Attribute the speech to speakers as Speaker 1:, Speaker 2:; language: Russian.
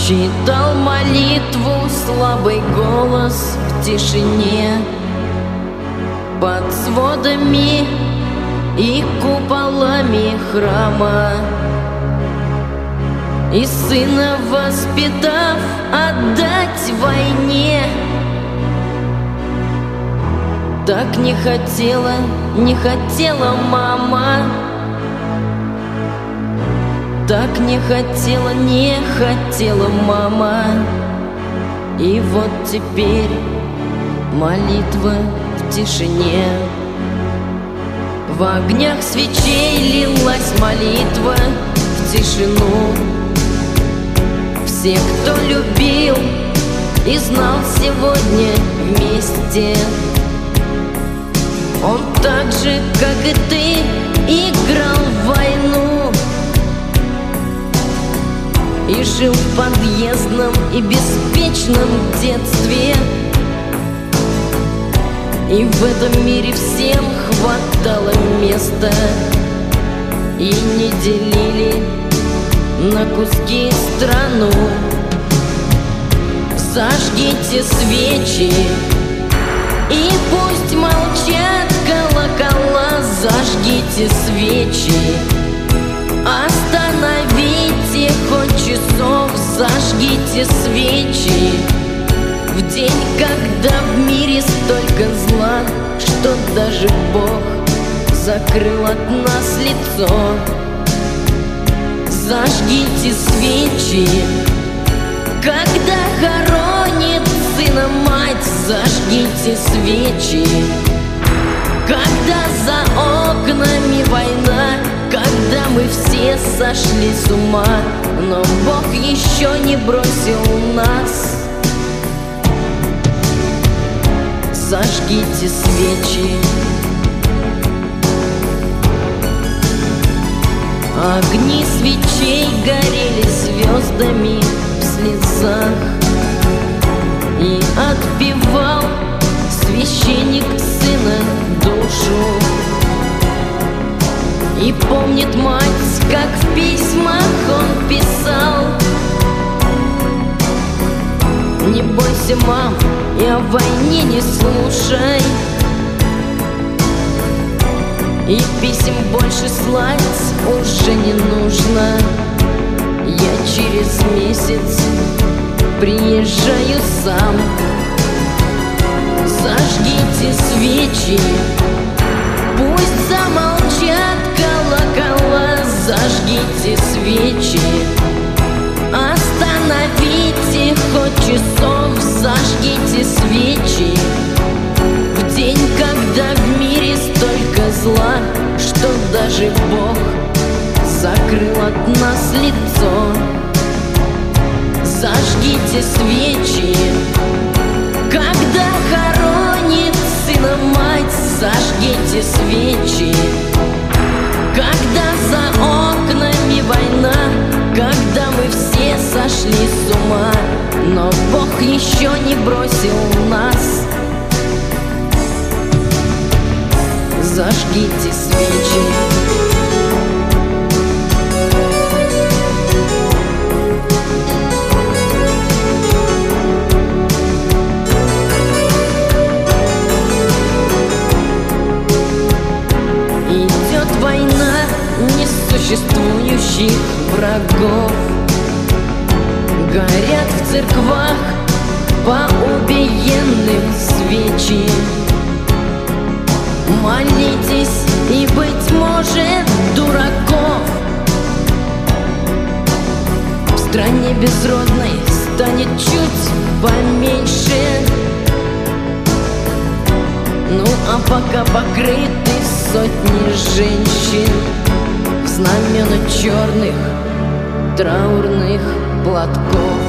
Speaker 1: Читал молитву слабый голос в тишине, под сводами и куполами храма. И сына воспитав, отдать войне. Так не хотела мама. Так не хотела мама. И вот теперь молитва в тишине. В огнях свечей лилась молитва в тишину. Все, кто любил и знал сегодня вместе. Он так же, как и ты, играл в войну и жил в подъездном и беспечном детстве. И в этом мире всем хватало места, и не делили на куски страну. Зажгите свечи, и пусть молчат колокола. Зажгите свечи, остановите хоть часов. Зажгите свечи в день, когда в мире столько зла, что даже Бог закрыл от нас лицо. Зажгите свечи, когда хоронит сына мать. Зажгите свечи, когда за окнами война, когда мы все сошли с ума, но Бог еще не бросил нас. Зажгите свечи. Огни свечей горели звездами в слезах, и отпевал священник сына душу. И помнит мать, как в письмах он писал: не бойся, мам, и о войне не слушай. И писем больше слать уже не нужно. Я через месяц приезжаю сам. Зажгите свечи, пусть замолчат колокола. Зажгите свечи, остановите хоть часов. Зажгите свечи в день, когда в мире столько зла, что даже Бог закрыл от нас лицо. Зажгите свечи, когда хоронит сына мать. Зажгите свечи, когда за окнами война, когда мы все сошли с ума, но Бог еще не бросил нас. Зажгите свечи. Идет война несуществующих врагов. Горят в церквах по убиенным свечи. Молитесь, и, быть может, дураков в стране безродной станет чуть поменьше. Ну а пока покрыты сотни женщин в знамена черных траурных платков.